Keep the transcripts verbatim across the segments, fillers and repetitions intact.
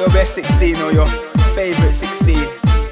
your best sixteen or your favourite sixteen.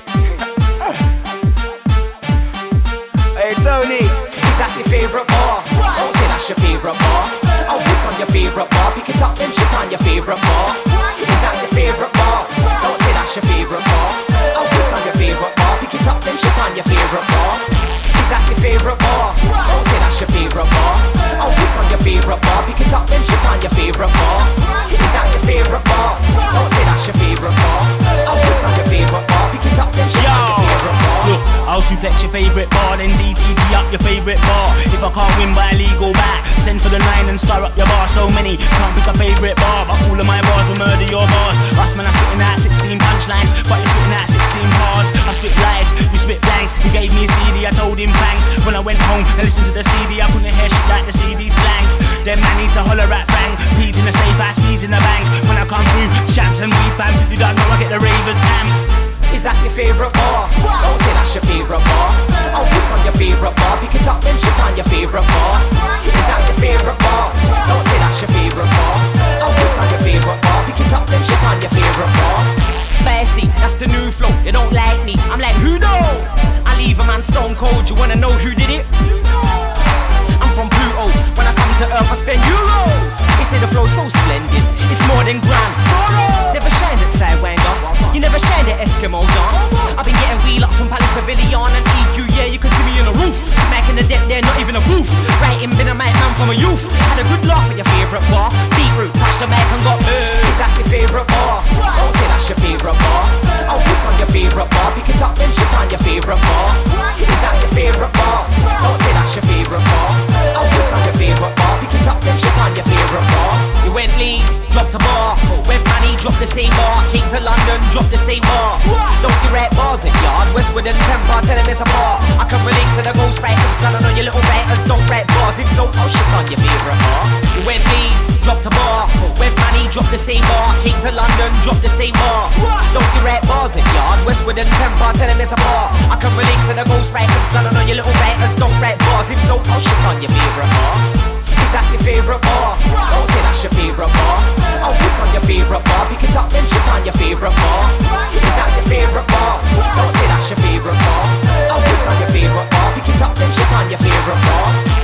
Hey Tony, is that your favourite bar? Don't say that's your favourite bar. I'll piss on your favourite bar. Pick it up then ship on your favourite bar. Is that your favourite bar? Don't say that's your favourite bar. I'll piss on your favourite bar. Pick it up then ship on your favourite bar. Is that your favourite bar? Don't say that's your favourite bar. I'll piss on your favourite bar. Pick it up then ship on your favourite bar. Is that your favourite bar? Don't say that's your favourite bar. I'll piss on your favourite bar. Pick it up then ship on your favourite bar. Look, I'll suplex your favourite bar, then D D T up your favourite bar. If I can't win by a legal back, send for the nine and stir up your bar. So many, can't pick a favourite bar, but all of my bars will murder your bars. Us man, I spitting out sixteen punchlines, but you're spitting out sixteen bars. I spit lives, you spit blanks. He gave me a C D, I told him thanks. When I went home and listened to the C D, I couldn't hear shit like the C D's blank. Then man need to holler at Frank. Peas in the safe, ass peas in the bank. When I come through, chaps and weed fam, you don't know I get the ravers amp. Is that your favourite bar? Don't say that's your favourite bar. I'll piss on your favourite bar. Pick it up then ship on your favourite bar. Is that your favourite bar? Don't say that's your favourite bar. I'll piss on your favourite bar. Pick it up then ship on your favourite bar. Spicy, that's the new flow. They don't like me, I'm like who knows? I leave a man stone cold. You wanna know who did it? I'm from Pluto. When I come to Earth I spend euros. They say the flow's so splendid, it's more than grand. Never shined at Sidewinder, you never shined at Eskimo dance. I've been getting wheel-ups from Palace Pavilion and E Q, yeah, you can see me on the roof. Mac in the deck there, not even a roof. Writing been a mic man from a youth. Had a good laugh at your favourite bar. Beetroot, touched the mic and got burned. Is that your favourite bar? Don't say that's your favourite bar. I'll piss on your favourite bar. Pick it up then ship on your favourite bar. Is that your favourite bar? Don't say that's your favourite bar. I'll piss on your favourite bar. Pick it up then ship on your favourite bar. You went Leeds, dropped a bar. Went Manny, dropped the same bar. Came to London, dropped the same bar. Don't you write bars at Yard, Westwood and Temper, tell them it's a bar. I can relate to the ghost writers, son, I know your little writers don't write bars. If so, I'll shit on your favourite bar. You went Leeds, dropped a bar. Went Manny, dropped the same bar. Came to London, dropped the same bar. Don't you write bars at Yard, Westwood and Temper, tell them it's a bar. I can relate to the ghost writers, son, I know your little writers don't write bars. If so, I'll shit on your favourite bar. Is that your favourite bar? Don't say that's your favourite bar. I'll piss on your favourite bar. Pick it up then ship on your favourite bar. Is that your favourite bar? Don't say that's your favourite bar. I'll piss on your favourite bar. Pick it up then ship on your favourite bar.